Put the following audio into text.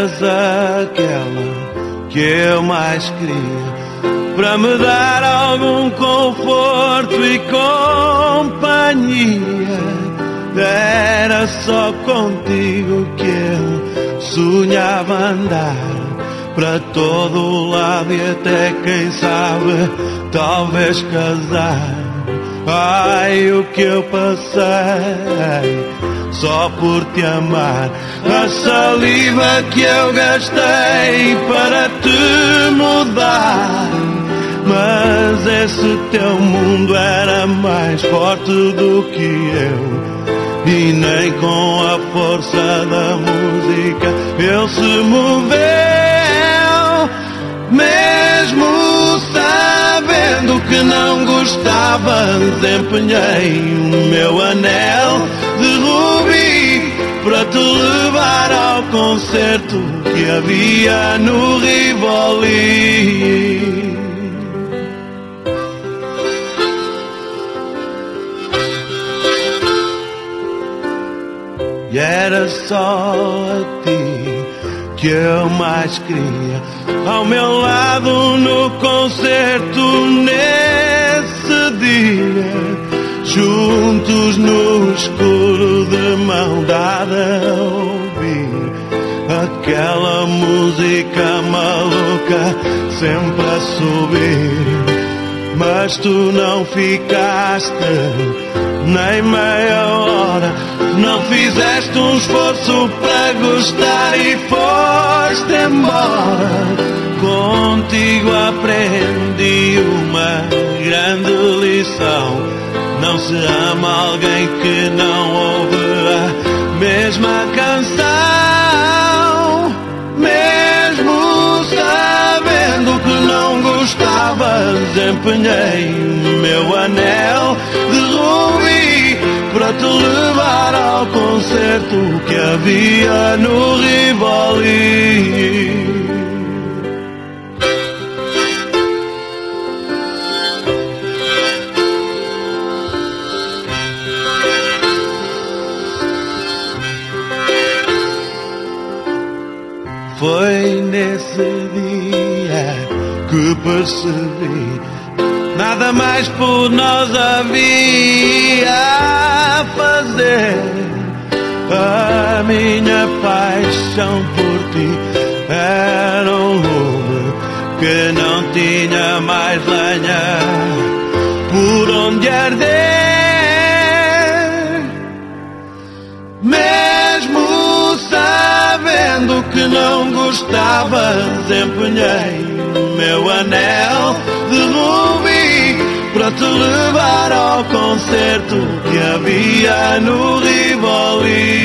eras aquela que eu mais queria, para me dar algum conforto e companhia. Era só contigo que eu sonhava andar para todo o lado e até, quem sabe, talvez casar. Ai, o que eu passei só por te amar, a saliva que eu gastei para te mudar. Mas esse teu mundo era mais forte do que eu, e nem com a força da música ele se moveu. Mesmo sabendo que não gostava, desempenhei o meu anel de rubi para te levar ao concerto que havia no Rivoli. E era só a ti que eu mais queria, ao meu lado no concerto nesse dia, juntos no escuro de mão dada a ouvir aquela música maluca sempre a subir. Mas tu não ficaste nem meia hora, não fizeste um esforço para gostar e foste embora. Contigo aprendi uma grande lição: não se ama alguém que não ouve a mesma canção. Mesmo sabendo que não gostava, desempenhei o meu anel de rubi para te levar ao concerto que havia no Rivoli. Foi nesse dia que percebi nada mais por nós havia a fazer. A minha paixão por ti era um lume que não tinha mais lenha por onde arder. Mesmo sabendo que não gostava, desempenhei o meu anel de rubi para te levar ao concerto que havia no Rivoli.